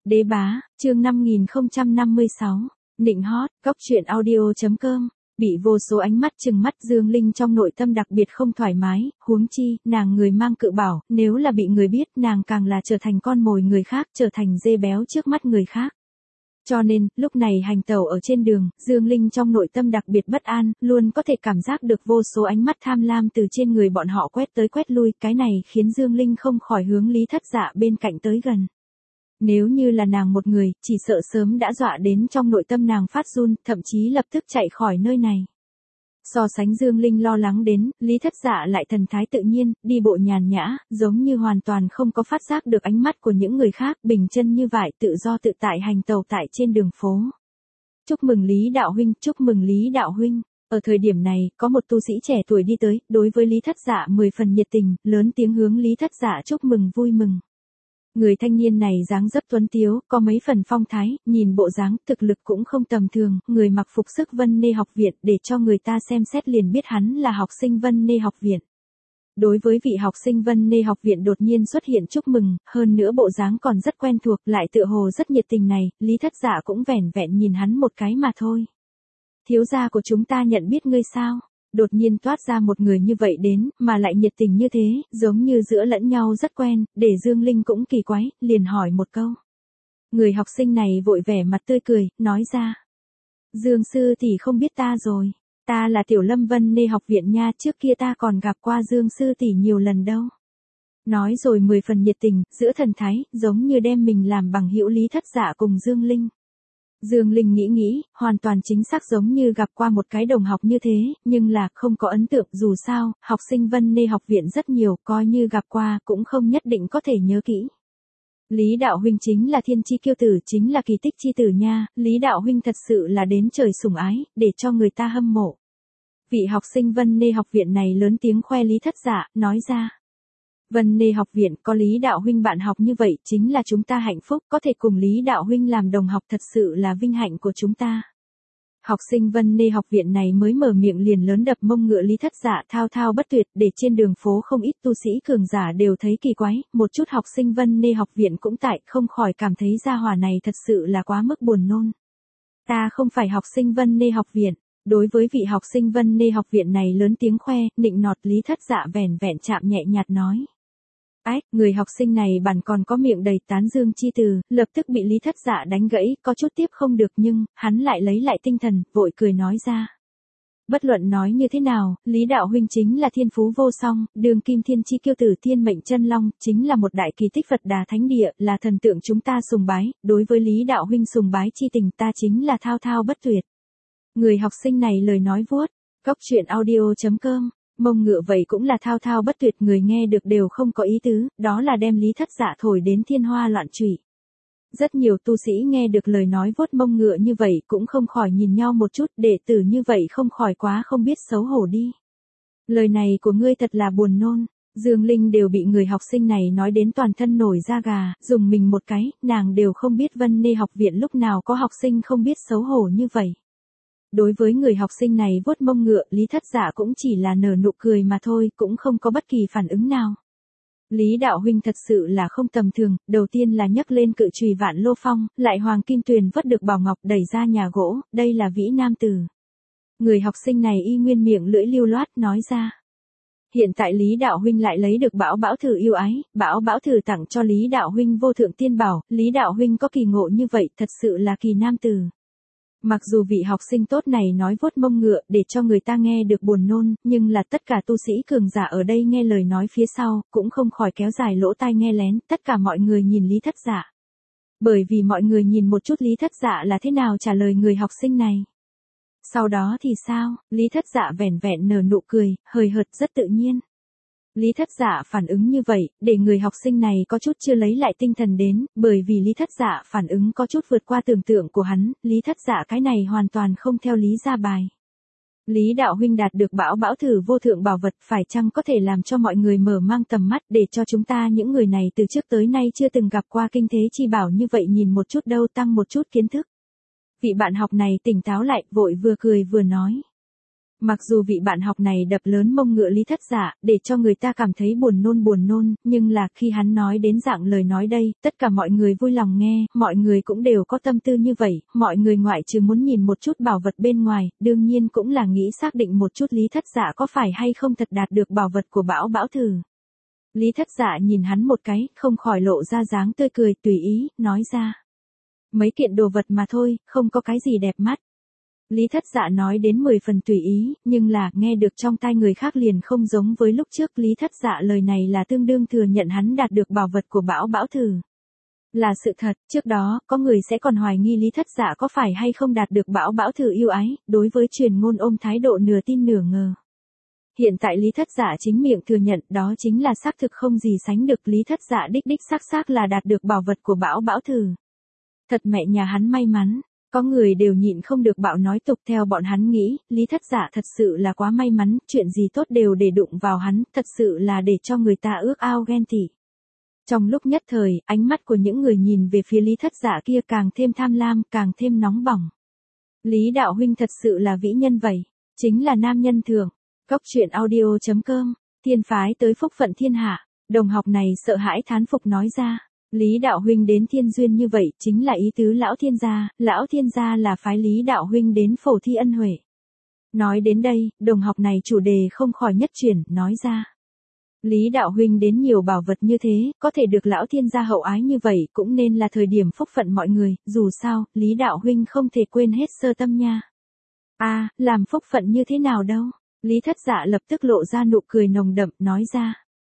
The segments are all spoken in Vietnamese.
Đế bá, chương 5056, nịnh hót, cóc truyện audio.com. Bị vô số ánh mắt trừng mắt, Dương Linh trong nội tâm đặc biệt không thoải mái, huống chi, nàng người mang cự bảo, nếu là bị người biết, nàng càng là trở thành con mồi người khác, trở thành dê béo trước mắt người khác. Cho nên, lúc này hành tẩu ở trên đường, Dương Linh trong nội tâm đặc biệt bất an, luôn có thể cảm giác được vô số ánh mắt tham lam từ trên người bọn họ quét tới quét lui, cái này khiến Dương Linh không khỏi hướng Lý Thất Dạ bên cạnh tới gần. Nếu như là nàng một người, chỉ sợ sớm đã dọa đến trong nội tâm nàng phát run, thậm chí lập tức chạy khỏi nơi này. So sánh Dương Linh lo lắng đến, Lý Thất Dạ lại thần thái tự nhiên, đi bộ nhàn nhã, giống như hoàn toàn không có phát giác được ánh mắt của những người khác, bình chân như vậy, tự do tự tại hành tẩu tại trên đường phố. Chúc mừng Lý đạo huynh, chúc mừng Lý đạo huynh. Ở thời điểm này, có một tu sĩ trẻ tuổi đi tới, đối với Lý Thất Dạ 10 phần nhiệt tình, lớn tiếng hướng Lý Thất Dạ chúc mừng vui mừng. Người thanh niên này dáng dấp tuấn tiếu, có mấy phần phong thái, nhìn bộ dáng, thực lực cũng không tầm thường, người mặc phục sức Vân Nê học viện, để cho người ta xem xét liền biết hắn là học sinh Vân Nê học viện. Đối với vị học sinh Vân Nê học viện đột nhiên xuất hiện chúc mừng, hơn nữa bộ dáng còn rất quen thuộc, lại tựa hồ rất nhiệt tình này, Lý Thất Dạ cũng vẻn vẹn nhìn hắn một cái mà thôi. Thiếu gia của chúng ta nhận biết ngươi sao? Đột nhiên toát ra một người như vậy đến, mà lại nhiệt tình như thế, giống như giữa lẫn nhau rất quen, để Dương Linh cũng kỳ quái, liền hỏi một câu. Người học sinh này vội vẻ mặt tươi cười, nói ra. Dương sư tỷ không biết ta rồi, ta là Tiểu Lâm Vân Nê học viện nha, trước kia ta còn gặp qua Dương sư tỷ nhiều lần đâu. Nói rồi 10 phần nhiệt tình, giữa thần thái, giống như đem mình làm bằng hữu Lý Thất Dạ cùng Dương Linh. Dương Linh nghĩ, hoàn toàn chính xác giống như gặp qua một cái đồng học như thế, nhưng là không có ấn tượng, dù sao, học sinh Vân Nê học viện rất nhiều, coi như gặp qua cũng không nhất định có thể nhớ kỹ. Lý đạo huynh chính là thiên chi kiêu tử, chính là kỳ tích chi tử nha, Lý đạo huynh thật sự là đến trời sủng ái, để cho người ta hâm mộ. Vị học sinh Vân Nê học viện này lớn tiếng khoe Lý Thất Dạ, nói ra. Vân Nê học viện có Lý đạo huynh bạn học như vậy, chính là chúng ta hạnh phúc, có thể cùng Lý đạo huynh làm đồng học thật sự là vinh hạnh của chúng ta. Học sinh Vân Nê học viện này mới mở miệng liền lớn đập mông ngựa Lý Thất Dạ thao thao bất tuyệt, để trên đường phố không ít tu sĩ cường giả đều thấy kỳ quái, một chút học sinh Vân Nê học viện cũng tại, không khỏi cảm thấy gia hỏa này thật sự là quá mức buồn nôn. Ta không phải học sinh Vân Nê học viện. Đối với vị học sinh Vân Nê học viện này lớn tiếng khoe, nịnh nọt Lý Thất Dạ vẻn vẹn chạm nhẹ nhạt nói. Ách, người học sinh này bản còn có miệng đầy tán dương chi từ, lập tức bị Lý Thất Dạ đánh gãy, có chút tiếp không được nhưng, hắn lại lấy lại tinh thần, vội cười nói ra. Bất luận nói như thế nào, Lý đạo huynh chính là thiên phú vô song, đường kim thiên chi kiêu tử thiên mệnh chân long, chính là một đại kỳ tích Phật Đà thánh địa, là thần tượng chúng ta sùng bái, đối với Lý đạo huynh sùng bái chi tình ta chính là thao thao bất tuyệt. Người học sinh này lời nói vuốt, cóc truyện audio.com. Mông ngựa vậy cũng là thao thao bất tuyệt, người nghe được đều không có ý tứ, đó là đem Lý Thất Dạ thổi đến thiên hoa loạn trụy. Rất nhiều tu sĩ nghe được lời nói vuốt mông ngựa như vậy cũng không khỏi nhìn nhau một chút, đệ tử như vậy không khỏi quá không biết xấu hổ đi. Lời này của ngươi thật là buồn nôn. Dương Linh đều bị người học sinh này nói đến toàn thân nổi da gà, dùng mình một cái, nàng đều không biết Vân Nê học viện lúc nào có học sinh không biết xấu hổ như vậy. Đối với người học sinh này vuốt mông ngựa, Lý Thất Dạ cũng chỉ là nở nụ cười mà thôi, cũng không có bất kỳ phản ứng nào. Lý đạo huynh thật sự là không tầm thường, đầu tiên là nhấc lên cự chùy vạn lô phong, lại hoàng kim tuyền vớt được bảo ngọc đẩy ra nhà gỗ, đây là vĩ nam tử. Người học sinh này y nguyên miệng lưỡi lưu loát nói ra. Hiện tại Lý đạo huynh lại lấy được bảo bảo thử yêu ái, bảo bảo thử tặng cho Lý đạo huynh vô thượng tiên bảo, Lý đạo huynh có kỳ ngộ như vậy, thật sự là kỳ nam tử. Mặc dù vị học sinh tốt này nói vuốt mông ngựa để cho người ta nghe được buồn nôn, nhưng là tất cả tu sĩ cường giả ở đây nghe lời nói phía sau, cũng không khỏi kéo dài lỗ tai nghe lén, tất cả mọi người nhìn Lý Thất Dạ. Bởi vì mọi người nhìn một chút Lý Thất Dạ là thế nào trả lời người học sinh này. Sau đó thì sao, Lý Thất Dạ vẻn vẹn nở nụ cười, hời hợt rất tự nhiên. Lý Thất Dạ phản ứng như vậy, để người học sinh này có chút chưa lấy lại tinh thần đến, bởi vì Lý Thất Dạ phản ứng có chút vượt qua tưởng tượng của hắn, Lý Thất Dạ cái này hoàn toàn không theo lý ra bài. Lý đạo huynh đạt được bảo bảo thử vô thượng bảo vật, phải chăng có thể làm cho mọi người mở mang tầm mắt để cho chúng ta những người này từ trước tới nay chưa từng gặp qua kinh thế chi bảo như vậy nhìn một chút đâu, tăng một chút kiến thức. Vị bạn học này tỉnh táo lại, vội vừa cười vừa nói. Mặc dù vị bạn học này đập lớn mông ngựa Lý Thất Dạ, để cho người ta cảm thấy buồn nôn, nhưng là khi hắn nói đến dạng lời nói đây, tất cả mọi người vui lòng nghe, mọi người cũng đều có tâm tư như vậy, mọi người ngoại trừ muốn nhìn một chút bảo vật bên ngoài, đương nhiên cũng là nghĩ xác định một chút Lý Thất Dạ có phải hay không thật đạt được bảo vật của Bảo Bảo Thử. Lý Thất Dạ nhìn hắn một cái, không khỏi lộ ra dáng tươi cười tùy ý, nói ra. Mấy kiện đồ vật mà thôi, không có cái gì đẹp mắt. Lý Thất Dạ nói đến 10 phần tùy ý, nhưng là, nghe được trong tai người khác liền không giống với lúc trước. Lý Thất Dạ lời này là tương đương thừa nhận hắn đạt được bảo vật của Bảo Bảo Thử. Là sự thật, trước đó, có người sẽ còn hoài nghi Lý Thất Dạ có phải hay không đạt được Bảo Bảo Thử yêu ái, đối với truyền ngôn ôm thái độ nửa tin nửa ngờ. Hiện tại Lý Thất Dạ chính miệng thừa nhận đó chính là xác thực không gì sánh được. Lý Thất Dạ đích xác là đạt được bảo vật của Bảo Bảo Thử. Thật mẹ nhà hắn may mắn. Có người đều nhịn không được bạo nói tục. Theo bọn hắn nghĩ, Lý Thất Dạ thật sự là quá may mắn, chuyện gì tốt đều để đụng vào hắn, thật sự là để cho người ta ước ao ghen tị. Trong lúc nhất thời, ánh mắt của những người nhìn về phía Lý Thất Dạ kia càng thêm tham lam, càng thêm nóng bỏng. Lý đạo huynh thật sự là vĩ nhân vậy, chính là nam nhân thường. Cốc truyện audio.com, thiên phái tới phúc phận thiên hạ, đồng học này sợ hãi thán phục nói ra. Lý đạo huynh đến thiên duyên như vậy, chính là ý tứ lão thiên gia là phái Lý đạo huynh đến phổ thi ân huệ. Nói đến đây, đồng học này chủ đề không khỏi nhất chuyển, nói ra. Lý đạo huynh đến nhiều bảo vật như thế, có thể được lão thiên gia hậu ái như vậy, cũng nên là thời điểm phúc phận mọi người, dù sao, Lý đạo huynh không thể quên hết sơ tâm nha. Làm phúc phận như thế nào đâu? Lý Thất Dạ lập tức lộ ra nụ cười nồng đậm, nói ra.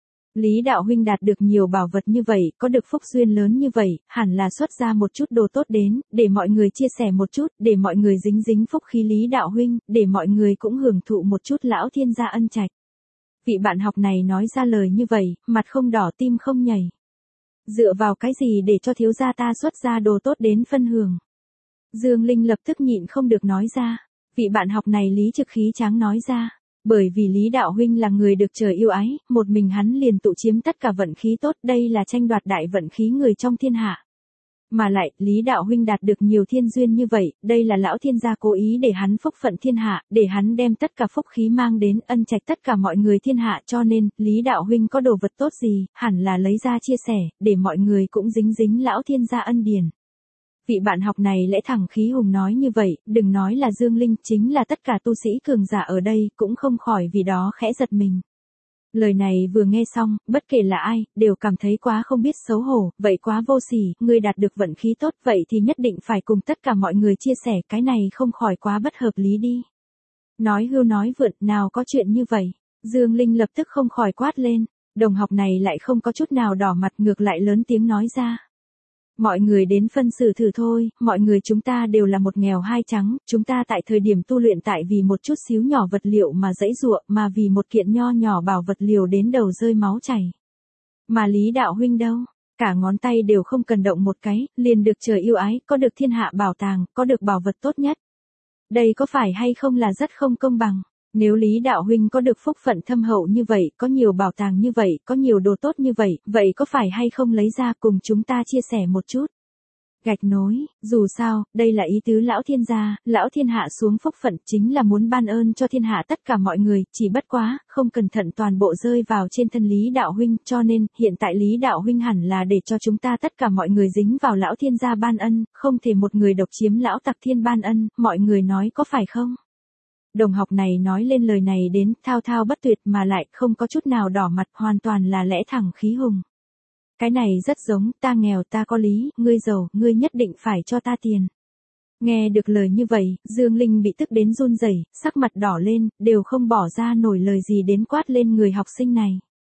Lý đạo huynh đạt được nhiều bảo vật như vậy, có được phúc duyên lớn như vậy, hẳn là xuất ra một chút đồ tốt đến, để mọi người chia sẻ một chút, để mọi người dính phúc khí Lý đạo huynh, để mọi người cũng hưởng thụ một chút lão thiên gia ân trạch. Vị bạn học này nói ra lời như vậy, mặt không đỏ tim không nhảy. Dựa vào cái gì để cho thiếu gia ta xuất ra đồ tốt đến phân hưởng? Dương Linh lập tức nhịn không được nói ra. Vị bạn học này lý trực khí tráng nói ra. Bởi vì Lý đạo huynh là người được trời yêu ái, một mình hắn liền tụ chiếm tất cả vận khí tốt, đây là tranh đoạt đại vận khí người trong thiên hạ. Mà lại, Lý đạo huynh đạt được nhiều thiên duyên như vậy, đây là lão thiên gia cố ý để hắn phúc phận thiên hạ, để hắn đem tất cả phúc khí mang đến, ân trạch tất cả mọi người thiên hạ, cho nên, Lý đạo huynh có đồ vật tốt gì, hẳn là lấy ra chia sẻ, để mọi người cũng dính lão thiên gia ân điển. Vị bạn học này lẽ thẳng khí hùng nói như vậy, đừng nói là Dương Linh, chính là tất cả tu sĩ cường giả ở đây, cũng không khỏi vì đó khẽ giật mình. Lời này vừa nghe xong, bất kể là ai, đều cảm thấy quá không biết xấu hổ, vậy quá vô sỉ, người đạt được vận khí tốt vậy thì nhất định phải cùng tất cả mọi người chia sẻ, cái này không khỏi quá bất hợp lý đi. Nói hưu nói vượn, nào có chuyện như vậy. Dương Linh lập tức không khỏi quát lên, đồng học này lại không có chút nào đỏ mặt, ngược lại lớn tiếng nói ra. Mọi người đến phân xử thử thôi, mọi người chúng ta đều là một nghèo hai trắng, chúng ta tại thời điểm tu luyện tại vì một chút xíu nhỏ vật liệu mà dãy giụa, mà vì một kiện nho nhỏ bảo vật liều đến đầu rơi máu chảy. Mà Lý đạo huynh đâu, cả ngón tay đều không cần động một cái, liền được trời yêu ái, có được thiên hạ bảo tàng, có được bảo vật tốt nhất. Đây có phải hay không là rất không công bằng? Nếu Lý đạo huynh có được phúc phận thâm hậu như vậy, có nhiều bảo tàng như vậy, có nhiều đồ tốt như vậy, vậy có phải hay không lấy ra cùng chúng ta chia sẻ một chút? Gạch nối, dù sao, đây là ý tứ lão thiên gia, lão thiên hạ xuống phúc phận chính là muốn ban ơn cho thiên hạ tất cả mọi người, chỉ bất quá, không cẩn thận toàn bộ rơi vào trên thân Lý đạo huynh, cho nên, hiện tại Lý đạo huynh hẳn là để cho chúng ta tất cả mọi người dính vào lão thiên gia ban ân, không thể một người độc chiếm lão tặc thiên ban ân, mọi người nói có phải không? Đồng học này nói lên lời này đến thao thao bất tuyệt mà lại không có chút nào đỏ mặt, hoàn toàn là lẽ thẳng khí hùng. Cái này rất giống, ta nghèo ta có lý, ngươi giàu, ngươi nhất định phải cho ta tiền. Nghe được lời như vậy, Dương Linh bị tức đến run rẩy, sắc mặt đỏ lên, đều không bỏ ra nổi lời gì đến quát lên người học sinh này.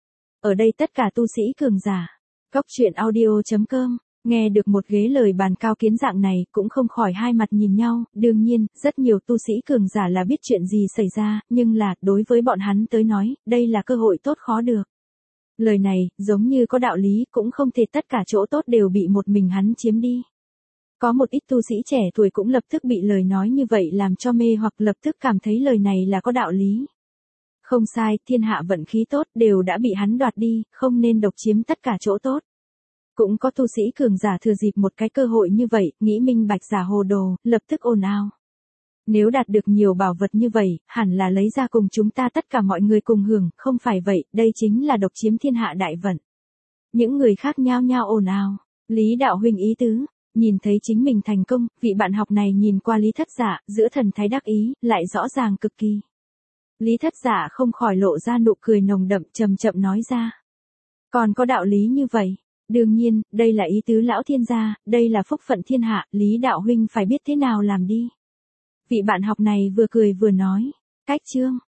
Ở đây tất cả tu sĩ cường giả. Cốc truyện audio.com, nghe được một ghế lời bàn cao kiến dạng này, cũng không khỏi hai mặt nhìn nhau, đương nhiên, rất nhiều tu sĩ cường giả là biết chuyện gì xảy ra, nhưng là, đối với bọn hắn tới nói, đây là cơ hội tốt khó được. Lời này, giống như có đạo lý, cũng không thể tất cả chỗ tốt đều bị một mình hắn chiếm đi. Có một ít tu sĩ trẻ tuổi cũng lập tức bị lời nói như vậy làm cho mê hoặc lập tức cảm thấy lời này là có đạo lý. Không sai, thiên hạ vận khí tốt đều đã bị hắn đoạt đi, không nên độc chiếm tất cả chỗ tốt. Cũng có tu sĩ cường giả thừa dịp một cái cơ hội như vậy, nghĩ minh bạch giả hồ đồ, lập tức ồn ào. Nếu đạt được nhiều bảo vật như vậy, hẳn là lấy ra cùng chúng ta tất cả mọi người cùng hưởng, không phải vậy, đây chính là độc chiếm thiên hạ đại vận. Những người khác nhao nhao ồn ào. Lý đạo huynh ý tứ, nhìn thấy chính mình thành công, vị bạn học này nhìn qua Lý Thất Giả, giữa thần thái đắc ý, lại rõ ràng cực kỳ. Lý Thất Giả không khỏi lộ ra nụ cười nồng đậm, chậm chậm nói ra. Còn có đạo lý như vậy. Đương nhiên, đây là ý tứ lão thiên gia, đây là phúc phận thiên hạ, Lý đạo huynh phải biết thế nào làm đi. Vị bạn học này vừa cười vừa nói. Cách chương.